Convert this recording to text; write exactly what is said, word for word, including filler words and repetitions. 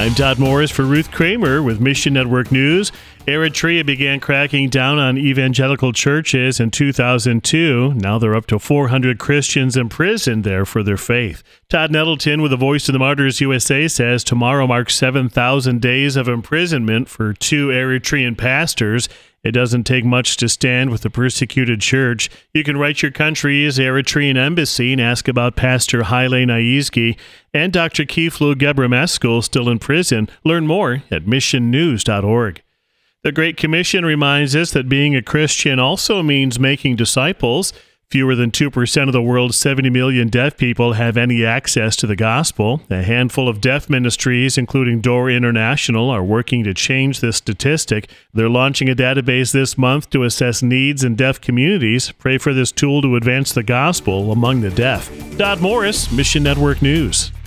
I'm Todd Morris for Ruth Kramer with Mission Network News. Eritrea began cracking down on evangelical churches in two thousand two. Now they're up to four hundred Christians imprisoned there for their faith. Todd Nettleton with the Voice of the Martyrs U S A says tomorrow marks seven thousand days of imprisonment for two Eritrean pastors. It doesn't take much to stand with the persecuted church. You can write your country's Eritrean embassy and ask about Pastor Haile Naizki and Doctor Kiflu Gebremeskel still in prison. Learn more at mission news dot org. The Great Commission reminds us that being a Christian also means making disciples. Fewer than two percent of the world's seventy million deaf people have any access to the gospel. A handful of deaf ministries, including Door International, are working to change this statistic. They're launching a database this month to assess needs in deaf communities. Pray for this tool to advance the gospel among the deaf. Todd Morris, Mission Network News.